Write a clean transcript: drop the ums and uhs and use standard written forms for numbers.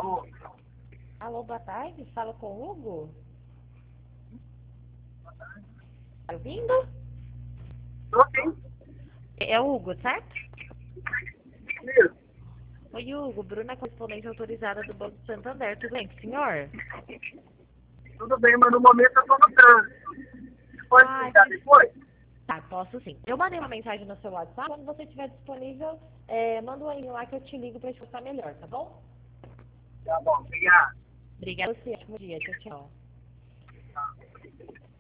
Alô? Alô, boa tarde. Fala com o Hugo. Tá ouvindo? Tô sim. É o Hugo, certo? Isso. Oi, Hugo. Bruna, correspondente autorizada do Banco Santander. Tudo bem com o senhor? Tudo bem, mas no momento eu tô no trânsito. Você pode ligar depois? Tá, posso sim. Eu mandei uma mensagem no seu WhatsApp. Quando você estiver disponível, manda um e-mail lá que eu te ligo pra escutar melhor, tá bom? Tá bom, obrigado. Obrigada a você. Ótimo dia. Tchau, tchau.